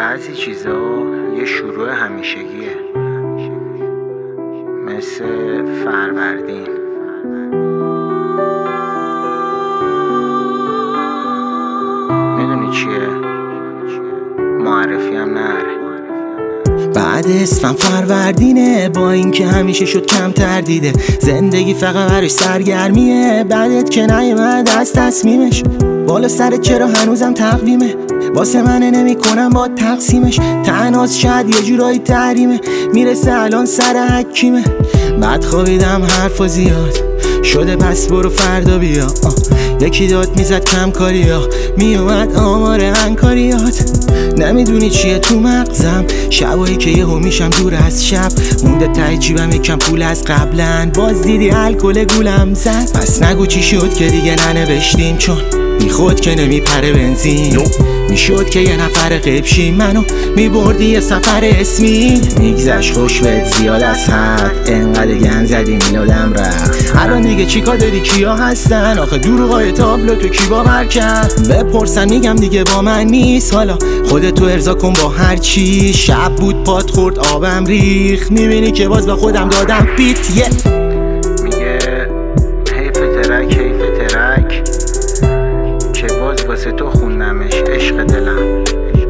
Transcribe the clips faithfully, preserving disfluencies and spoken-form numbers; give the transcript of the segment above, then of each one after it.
بعضی چیزا یه شروع همیشگیه، مثل فروردین. میدونی چیه؟ معرفی هم نره. بعد اسفند فروردینه، با اینکه همیشه شد کم تردیده، زندگی فقط برش سرگرمیه. بعدت که نیومد از تصمیمش، بالا سرت چرا هنوزم تقویمه؟ واسه منه نمی کنم با تقسیمش، تنهاست شاید یه جورایی تحریمه. میرسه الان سر حکیمه، بعد خوابیدم حرفا زیاد شده پس برو فردا بیا. آه. یکی داد میزد کم کاری ها، میومد آمار انکاریات. نمیدونی چیه تو مغزم، شبایی که یهو میشم دور از شب، مونده ته جیبم یکم پول از قبلن، باز دیدی الکل گولم زد. پس نگو چی شد که دیگه ننوشتیم، چون میخود که نمیپره بنزین. میشد که یه نفر قبشی منو میبردی یه سفر اسمی. میگذشت خوش بهت زیاد از حد، انقدر گن زدی میلادم رفت. الان دیگه چیکار داری کیا هستن؟ آخه دروغای تابلو تو کی باور کرد؟ بپرسن میگم دیگه با من نیست، حالا خودتو ارضا کن با هر چی. شب بود پات خورد آبم ریخ، میبینی که باز با خودم دادم فیت. یه میگه حیف ترک حیف ترک که باز واسه تو خوندمش عشق دلم.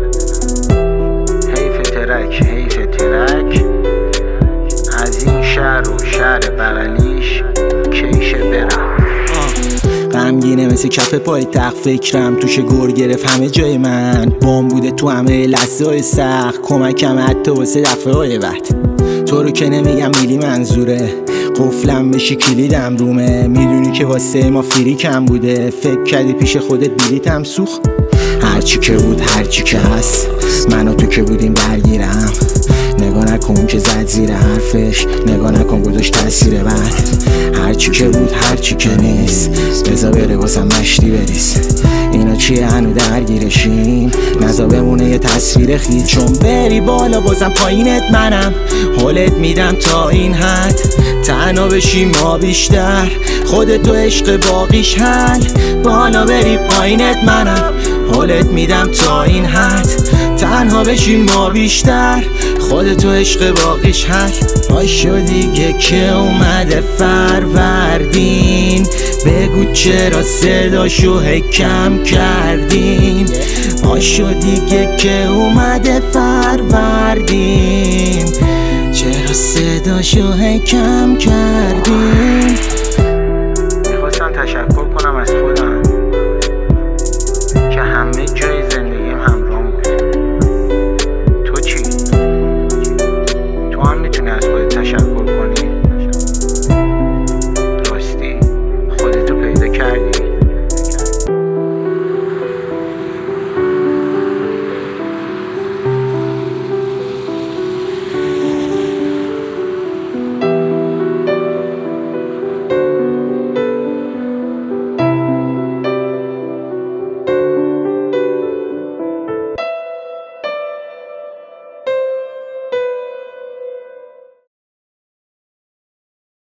حیف ترک حیف ترک از این شهر و شهر بغلیش کیشه برم. غمگینه مثل کف پای تخت، فکرم توش گر گرفت همه جای من. بام بوده تو همه لحظه های سخت، کمکم حتی واسه دفعه های بعد. تو رو که نمیگم میلی منظوره، قفلم بشی کلیدم رومه. میدونی که واسه ما فری کم بوده، فکر کردی پیش خودت بلیتم سوخت. هرچی که بود هرچی که هست، من و تو که بودیم درگیرم. نگاه نکن که زد زیر حرفش، نگاه نکن گذاشت تاثیر بعد. هرچی که بود هرچی که نیست، بذار بره واسم مشتی بریز. اینا چیه هنو درگیرشیم، نزا بمونه یه تصویر خیل. چون بری بالا بازم پایینت منم، حالت میدم تا این حد. تنها بشیم ما بیشتر، خودتو عشق باقیش حل. بالا بری پایینت منم، حالت میدم تا این حد. تنها بشیم ما بیشتر، خودتو عشق باقیش حل. پاشو دیگه که اومده فروردین، بگو چرا صداشو کم کردین. پاشو دیگه که اومده فروردین، چرا صداشو کم کردین. میخواستم تشکر کنم از خودم که همه جای